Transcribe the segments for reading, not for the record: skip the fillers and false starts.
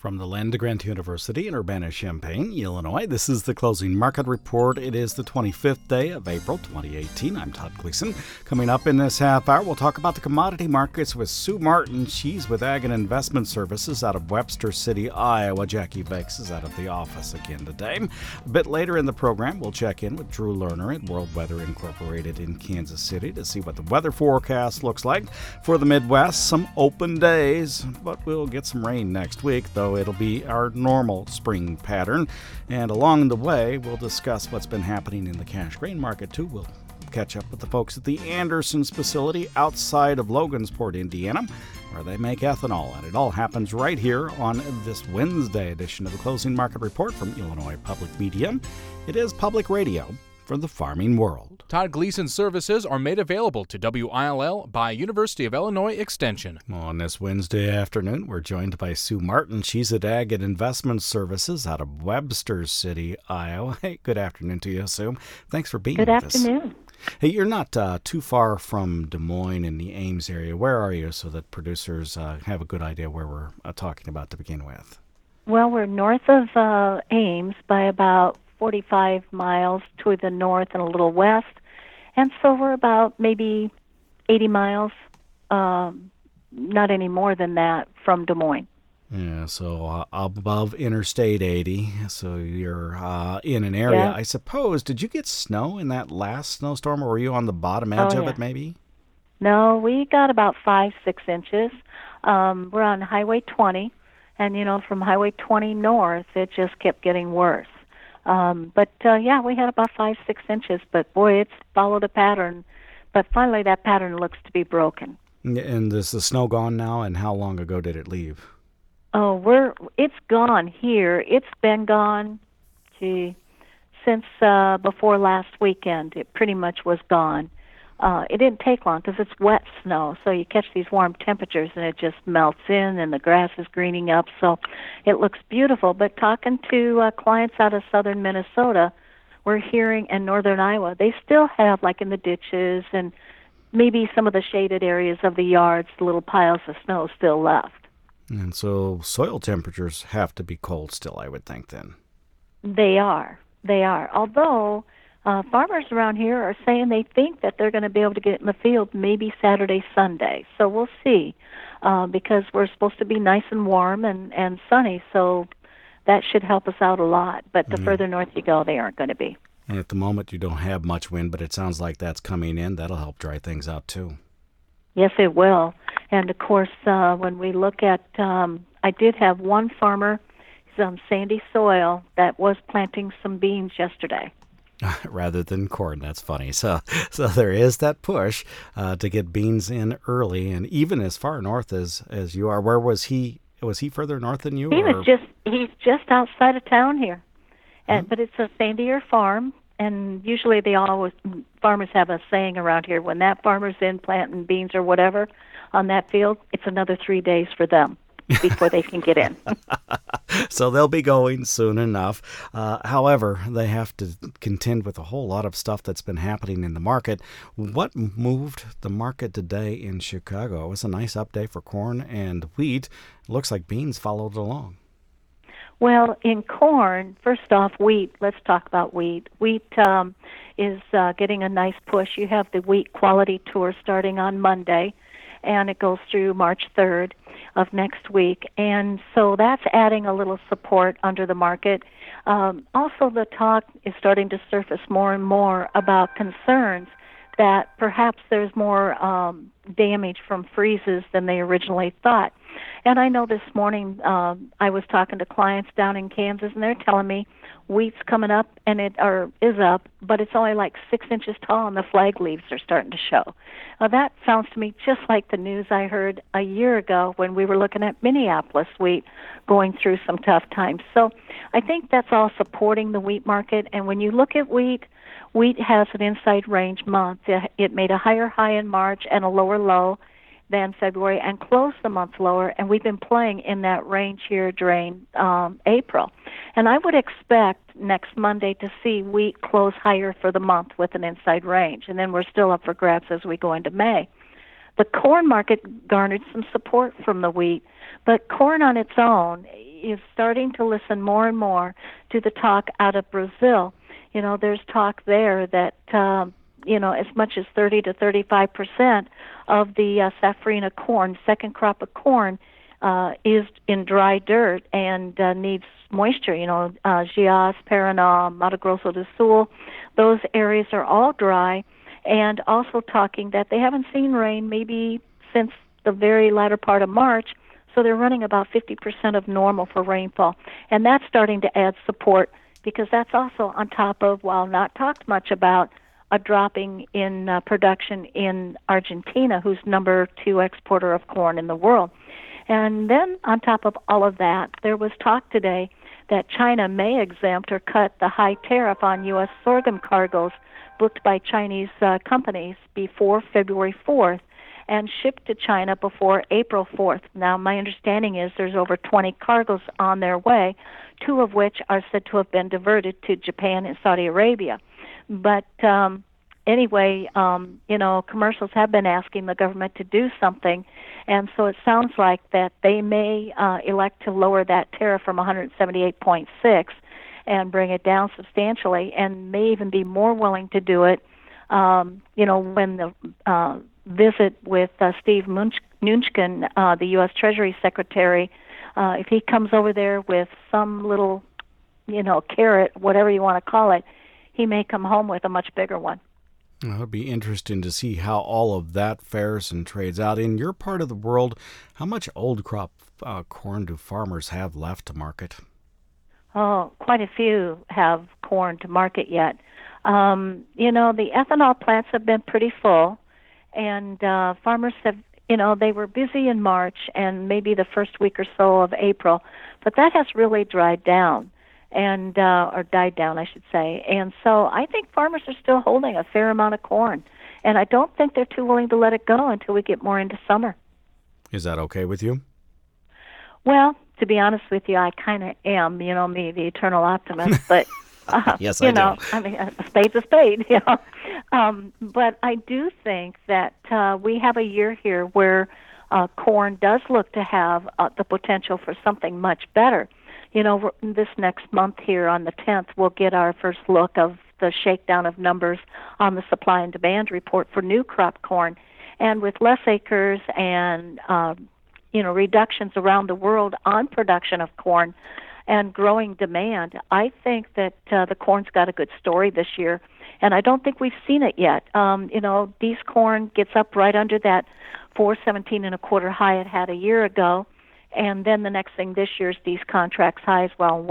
From the Land Grant University in Urbana-Champaign, Illinois, this is the Closing Market Report. It is the 25th day of April 2018. I'm Todd Gleason. Coming up in this half hour, we'll talk about the commodity markets with Sue Martin. She's with Ag and Investment Services out of Webster City, Iowa. Jackie Vakes is out of the office again today. A bit later in the program, we'll check in with Drew Lerner at World Weather Incorporated in Kansas City to see what the weather forecast looks like for the Midwest. Some open days, but we'll get some rain next week, though it'll be our normal spring pattern. And along the way, we'll discuss what's been happening in the cash grain market, too. We'll catch up with the folks at the Andersons facility outside of Logansport, Indiana, where they make ethanol. And it all happens right here on this Wednesday edition of the Closing Market Report from Illinois Public Media. It is public radio for the farming world. Todd Gleason services are made available to WILL by University of Illinois Extension. On this Wednesday afternoon, we're joined by Sue Martin. She's at Ag and Investment Services out of Webster City, Iowa. Hey, good afternoon to you, Sue. Thanks for being with us. Good afternoon. Hey, you're not too far from Des Moines in the Ames area. Where are you so that producers have a good idea where we're talking about to begin with? Well, we're north of Ames by about 45 miles to the north and a little west. And so we're about maybe 80 miles, not any more than that, from Des Moines. Yeah, so above Interstate 80, so you're in an area. Yeah. I suppose, did you get snow in that last snowstorm, or were you on the bottom edge of it maybe? No, we got about 5-6 inches. We're on Highway 20, and, from Highway 20 north, it just kept getting worse. But we had about 5-6 inches, but boy, it's followed a pattern. But finally, that pattern looks to be broken. And is the snow gone now, and how long ago did it leave? Oh, it's gone here. It's been gone, since before last weekend. It pretty much was gone. It didn't take long because it's wet snow, so you catch these warm temperatures and it just melts in and the grass is greening up, so it looks beautiful. But talking to clients out of southern Minnesota, we're hearing, in northern Iowa, they still have, like in the ditches and maybe some of the shaded areas of the yards, little piles of snow still left. And so soil temperatures have to be cold still, I would think, then. They are. Although farmers around here are saying they think that they're going to be able to get in the field maybe Saturday, Sunday. So we'll see, because we're supposed to be nice and warm and sunny, so that should help us out a lot. But the further north you go, they aren't going to be. And at the moment, you don't have much wind, but it sounds like that's coming in. That'll help dry things out, too. Yes, it will. And, of course, when we look at, I did have one farmer, he's on sandy soil, that was planting some beans yesterday. Rather than corn. That's funny. So there is that push to get beans in early, and even as far north as you are. Where was he? Was he further north than you? He's just outside of town here, but it's a sandier farm, and usually farmers have a saying around here: when that farmer's in planting beans or whatever on that field, it's another 3 days for them before they can get in. So they'll be going soon enough. However, they have to contend with a whole lot of stuff that's been happening in the market. What moved the market today in Chicago? It was a nice up day for corn and wheat. It looks like beans followed along. Well, in corn, first off, wheat. Let's talk about wheat. Wheat is getting a nice push. You have the Wheat Quality Tour starting on Monday, and it goes through March 3rd of next week. And so that's adding a little support under the market. Also, the talk is starting to surface more and more about concerns that perhaps there's more damage from freezes than they originally thought. And I know this morning I was talking to clients down in Kansas, and they're telling me wheat's coming up and is up, but it's only like 6 inches tall, and the flag leaves are starting to show. Now, that sounds to me just like the news I heard a year ago when we were looking at Minneapolis wheat going through some tough times. So I think that's all supporting the wheat market. And when you look at wheat has an inside range month. It made a higher high in March and a lower low than February and closed the month lower, and we've been playing in that range here during April. And I would expect next Monday to see wheat close higher for the month with an inside range, and then we're still up for grabs as we go into May. The corn market garnered some support from the wheat, but corn on its own, is starting to listen more and more to the talk out of Brazil. There's talk there that as much as 30 to 35% of the safrinha corn, second crop of corn, is in dry dirt and needs moisture. Goiás, Paraná, Mato Grosso do Sul, those areas are all dry, and also talking that they haven't seen rain maybe since the very latter part of March, so they're running about 50% of normal for rainfall. And that's starting to add support, because that's also on top of, while not talked much about, a dropping in production in Argentina, who's number 2 exporter of corn in the world. And then on top of all of that, there was talk today that China may exempt or cut the high tariff on U.S. sorghum cargoes booked by Chinese companies before February 4th and shipped to China before April 4th. Now, my understanding is there's over 20 cargoes on their way, 2 of which are said to have been diverted to Japan and Saudi Arabia. But anyway, commercials have been asking the government to do something, and so it sounds like that they may elect to lower that tariff from 178.6 and bring it down substantially, and may even be more willing to do it, when the visit with Steve Mnuchin, the U.S. Treasury Secretary, if he comes over there with some little, carrot, whatever you want to call it, he may come home with a much bigger one. Well, it'll be interesting to see how all of that fares and trades out. In your part of the world, how much old crop corn do farmers have left to market? Oh, quite a few have corn to market yet. The ethanol plants have been pretty full, and farmers have, they were busy in March and maybe the first week or so of April, but that has really dried down. Or died down, I should say. And so I think farmers are still holding a fair amount of corn, and I don't think they're too willing to let it go until we get more into summer. Is that okay with you? Well, to be honest with you, I kind of am, me, the eternal optimist, but, yes, I do. I mean, a spade's a spade, but I do think that we have a year here where corn does look to have the potential for something much better. This next month here on the 10th, we'll get our first look of the shakedown of numbers on the supply and demand report for new crop corn. And with less acres and, reductions around the world on production of corn and growing demand, I think that the corn's got a good story this year. And I don't think we've seen it yet. These corn gets up right under that 417.25 high it had a year ago. And then the next thing this year is these contracts highs,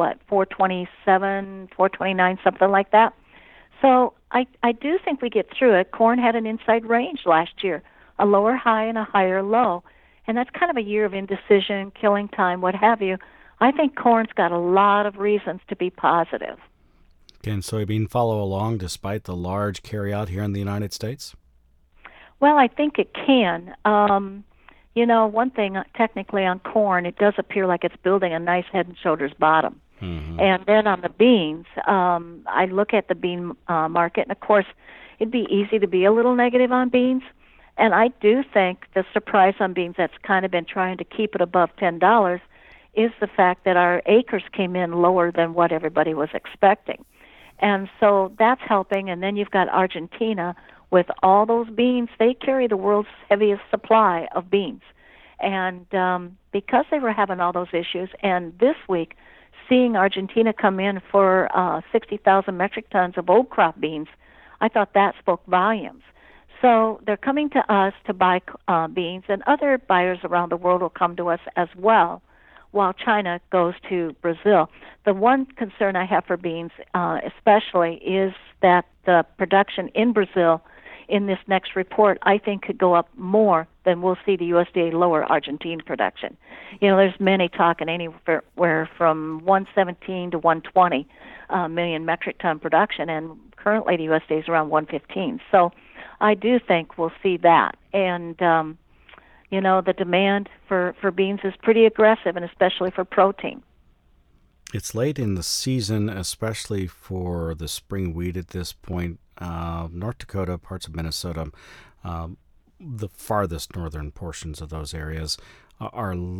427, 429, something like that. So I do think we get through it. Corn had an inside range last year, a lower high and a higher low. And that's kind of a year of indecision, killing time, what have you. I think corn's got a lot of reasons to be positive. Can soybean follow along despite the large carryout here in the United States? Well, I think it can. One thing, technically on corn, it does appear like it's building a nice head and shoulders bottom. Mm-hmm. And then on the beans, I look at the bean market, and of course, it'd be easy to be a little negative on beans. And I do think the surprise on beans that's kind of been trying to keep it above $10 is the fact that our acres came in lower than what everybody was expecting. And so that's helping. And then you've got Argentina with all those beans. They carry the world's heaviest supply of beans. And because they were having all those issues, and this week, seeing Argentina come in for 60,000 metric tons of old crop beans, I thought that spoke volumes. So they're coming to us to buy beans, and other buyers around the world will come to us as well, while China goes to Brazil. The one concern I have for beans especially is that the production in Brazil in this next report, I think, could go up more than we'll see the USDA lower Argentine production. There's many talking anywhere from 117 to 120 million metric ton production, and currently the USDA is around 115. So I do think we'll see that. And, the demand for beans is pretty aggressive, and especially for protein. It's late in the season, especially for the spring wheat at this point. North Dakota, parts of Minnesota, the farthest northern portions of those areas are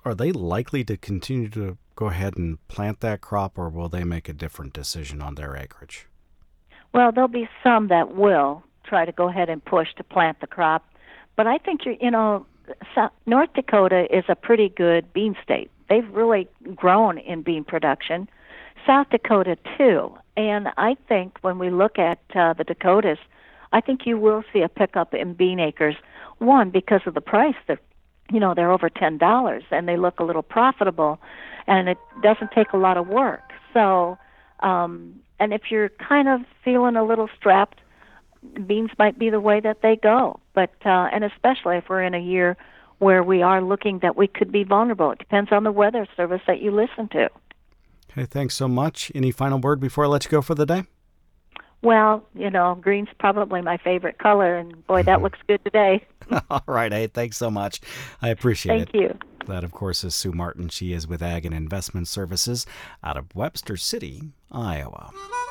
Are they likely to continue to go ahead and plant that crop, or will they make a different decision on their acreage? Well, there'll be some that will try to go ahead and push to plant the crop. But I think, North Dakota is a pretty good bean state. They've really grown in bean production. South Dakota, too. And I think when we look at the Dakotas, I think you will see a pickup in bean acres. One, because of the price. They're over $10, and they look a little profitable, and it doesn't take a lot of work. So, and if you're kind of feeling a little strapped, beans might be the way that they go. But and especially if we're in a year where we are looking that we could be vulnerable. It depends on the weather service that you listen to. Okay, thanks so much. Any final word before I let you go for the day? Well, green's probably my favorite color, and boy, that looks good today. All right, hey, thanks so much. I appreciate it. Thank you. That, of course, is Sue Martin. She is with Ag and Investment Services out of Webster City, Iowa.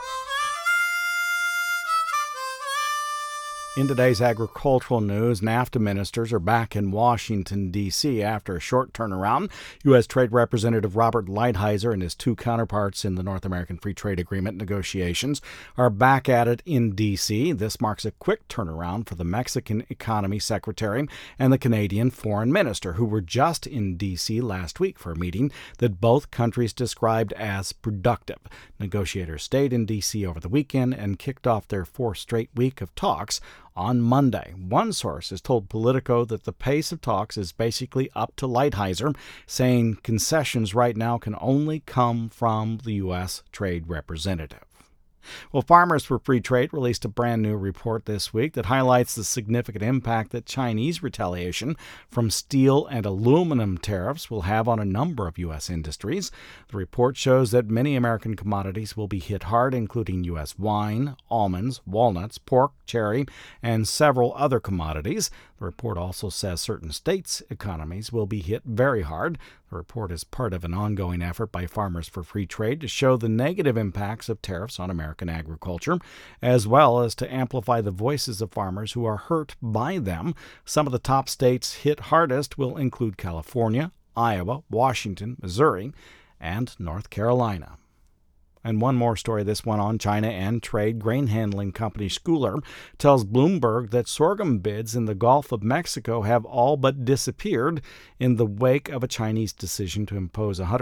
In today's agricultural news, NAFTA ministers are back in Washington, D.C. after a short turnaround. U.S. Trade Representative Robert Lighthizer and his two counterparts in the North American Free Trade Agreement negotiations are back at it in D.C. This marks a quick turnaround for the Mexican Economy Secretary and the Canadian Foreign Minister, who were just in D.C. last week for a meeting that both countries described as productive. Negotiators stayed in D.C. over the weekend and kicked off their fourth straight week of talks on Monday. One source has told Politico that the pace of talks is basically up to Lighthizer, saying concessions right now can only come from the U.S. Trade Representative. Well, Farmers for Free Trade released a brand new report this week that highlights the significant impact that Chinese retaliation from steel and aluminum tariffs will have on a number of U.S. industries. The report shows that many American commodities will be hit hard, including U.S. wine, almonds, walnuts, pork, cherry, and several other commodities. The report also says certain states' economies will be hit very hard. The report is part of an ongoing effort by Farmers for Free Trade to show the negative impacts of tariffs on American agriculture, as well as to amplify the voices of farmers who are hurt by them. Some of the top states hit hardest will include California, Iowa, Washington, Missouri, and North Carolina. And one more story, this one on China and trade. Grain handling company Schouler tells Bloomberg that sorghum bids in the Gulf of Mexico have all but disappeared in the wake of a Chinese decision to impose a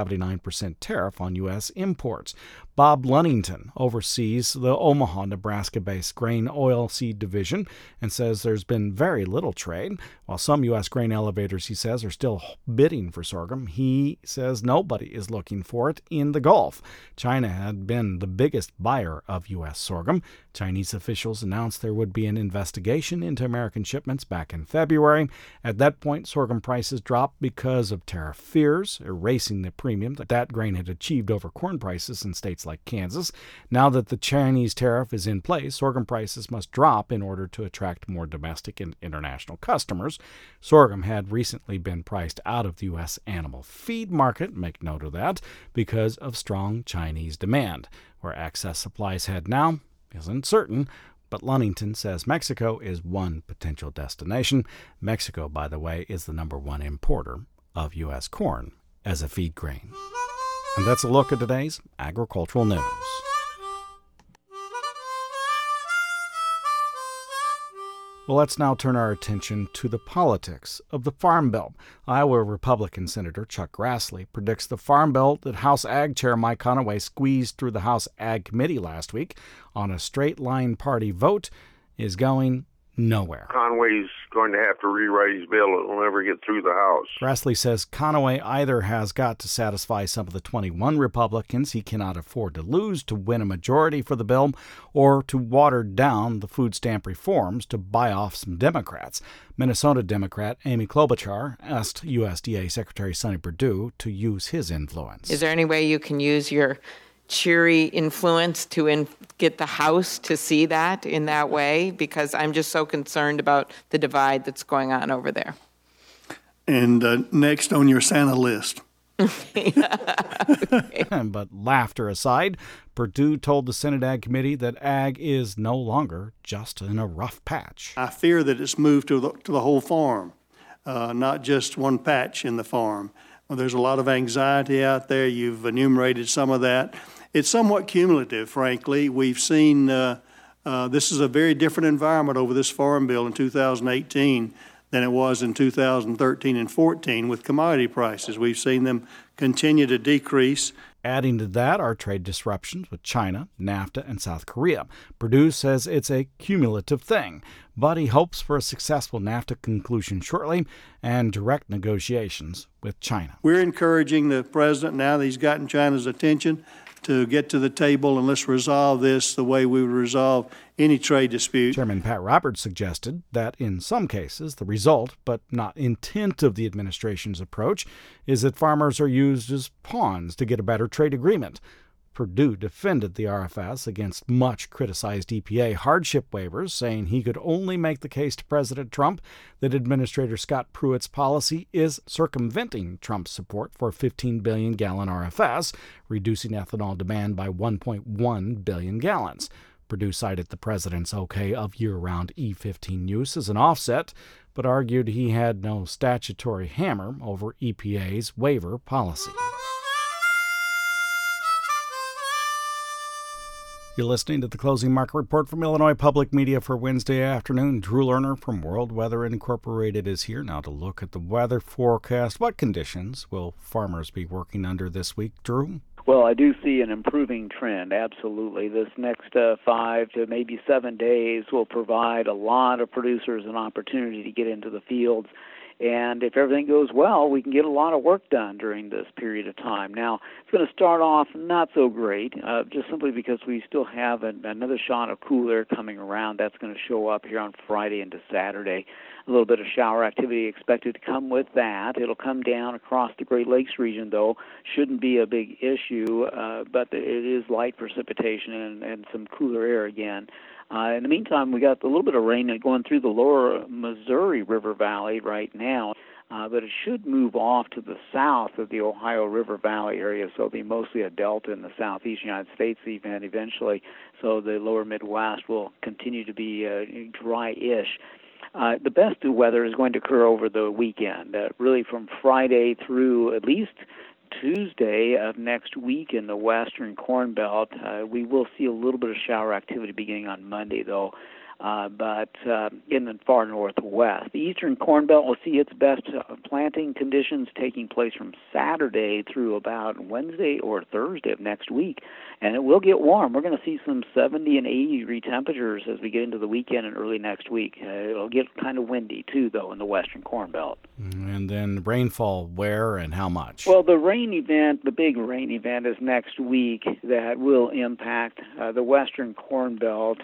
179% tariff on U.S. imports. Bob Lunnington oversees the Omaha, Nebraska-based grain oilseed division and says there's been very little trade. While some U.S. grain elevators, he says, are still bidding for sorghum, he says nobody is looking for it in the Gulf. China had been the biggest buyer of U.S. sorghum. Chinese officials announced there would be an investigation into American shipments back in February. At that point, sorghum prices dropped because of tariff fears, erasing the premium that grain had achieved over corn prices in states like Kansas. Now that the Chinese tariff is in place, sorghum prices must drop in order to attract more domestic and international customers. Sorghum had recently been priced out of the U.S. animal feed market, make note of that, because of strong Chinese demand. Where excess supplies head now isn't certain, but Lunnington says Mexico is one potential destination. Mexico, by the way, is the number one importer of U.S. corn as a feed grain. And that's a look at today's agricultural news. Well, let's now turn our attention to the politics of the Farm Bill. Iowa Republican Senator Chuck Grassley predicts the Farm Bill that House Ag Chair Mike Conaway squeezed through the House Ag Committee last week on a straight-line party vote is going nowhere. Conway's going to have to rewrite his bill. It will never get through the House. Grassley says Conaway either has got to satisfy some of the 21 Republicans he cannot afford to lose to win a majority for the bill, or to water down the food stamp reforms to buy off some Democrats. Minnesota Democrat Amy Klobuchar asked USDA Secretary Sonny Perdue to use his influence. Is there any way you can use your cheery influence to get the House to see that in that way? Because I'm just so concerned about the divide that's going on over there. And next on your Santa list. Okay. But laughter aside, Perdue told the Senate Ag Committee that ag is no longer just in a rough patch. I fear that it's moved to the whole farm, not just one patch in the farm. Well, there's a lot of anxiety out there. You've enumerated some of that. It's somewhat cumulative, frankly. We've seen this is a very different environment over this farm bill in 2018 than it was in 2013 and 14 with commodity prices. We've seen them continue to decrease. Adding to that are trade disruptions with China, NAFTA, and South Korea. Perdue says it's a cumulative thing, but he hopes for a successful NAFTA conclusion shortly and direct negotiations with China. We're encouraging the president, now that he's gotten China's attention, to get to the table and let's resolve this the way we would resolve any trade dispute. Chairman Pat Roberts suggested that in some cases the result, but not intent of the administration's approach, is that farmers are used as pawns to get a better trade agreement. Perdue defended the RFS against much criticized EPA hardship waivers, saying he could only make the case to President Trump that Administrator Scott Pruitt's policy is circumventing Trump's support for a 15 billion gallon RFS, reducing ethanol demand by 1.1 billion gallons. Perdue cited the president's okay of year-round E15 use as an offset, but argued he had no statutory hammer over EPA's waiver policy. You're listening to the Closing Market Report from Illinois Public Media for Wednesday afternoon. Drew Lerner from World Weather Incorporated is here now to look at the weather forecast. What conditions will farmers be working under this week, Drew? Well, I do see an improving trend, absolutely. This next 5 to maybe 7 days will provide a lot of producers an opportunity to get into the fields. And if everything goes well, we can get a lot of work done during this period of time. Now, it's going to start off not so great, just simply because we still have another shot of cool air coming around. That's going to show up here on Friday into Saturday. A little bit of shower activity expected to come with that. It'll come down across the Great Lakes region, though. Shouldn't be a big issue, but it is light precipitation and some cooler air again. In the meantime, we got a little bit of rain going through the lower Missouri River Valley right now, but it should move off to the south of the Ohio River Valley area, so it'll be mostly a delta in the southeast United States even eventually, so the lower Midwest will continue to be dry-ish. The best weather is going to occur over the weekend, really from Friday through at least Tuesday of next week in the western Corn Belt. We will see a little bit of shower activity beginning on Monday, though, but in the far northwest. The eastern Corn Belt will see its best planting conditions taking place from Saturday through about Wednesday or Thursday of next week, and it will get warm. We're going to see some 70 and 80-degree temperatures as we get into the weekend and early next week. It'll get kind of windy, too, though, in the western Corn Belt. And then rainfall, where and how much? Well, the big rain event is next week that will impact the western Corn Belt,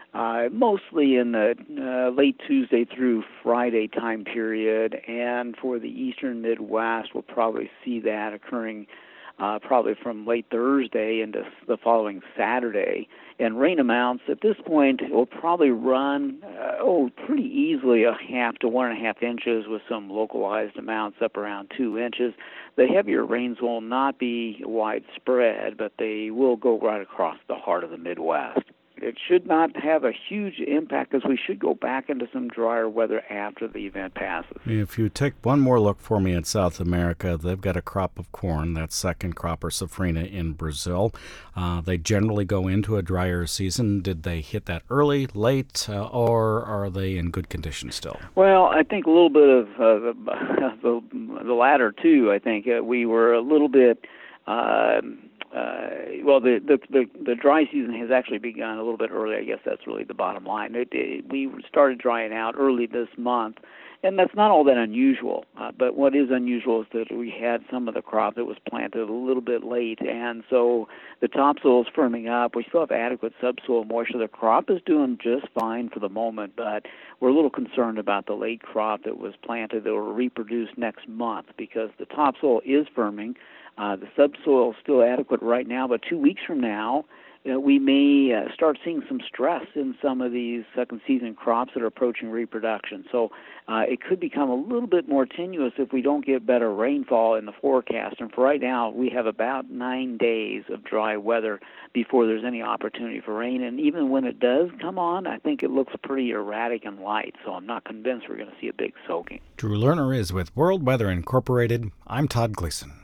mostly in the late Tuesday through Friday time period, and for the eastern Midwest, we'll probably see that occurring probably from late Thursday into the following Saturday. And rain amounts at this point will probably run pretty easily 0.5 to 1.5 inches, with some localized amounts up around 2 inches. The heavier rains will not be widespread, but they will go right across the heart of the Midwest. It should not have a huge impact, because we should go back into some drier weather after the event passes. If you take one more look for me at South America, they've got a crop of corn, that second crop or safrinha in Brazil. They generally go into a drier season. Did they hit that early, late, or are they in good condition still? Well, I think a little bit of the latter, too. I think we were a little bit... the dry season has actually begun a little bit early. I guess that's really the bottom line. We started drying out early this month, and that's not all that unusual. But what is unusual is that we had some of the crop that was planted a little bit late, and so the topsoil is firming up. We still have adequate subsoil moisture. The crop is doing just fine for the moment, but we're a little concerned about the late crop that was planted that will reproduce next month, because the topsoil is firming. The subsoil is still adequate right now, but 2 weeks from now, we may start seeing some stress in some of these second-season crops that are approaching reproduction. So it could become a little bit more tenuous if we don't get better rainfall in the forecast. And for right now, we have about 9 days of dry weather before there's any opportunity for rain. And even when it does come on, I think it looks pretty erratic and light. So I'm not convinced we're going to see a big soaking. Drew Lerner is with World Weather Incorporated. I'm Todd Gleason.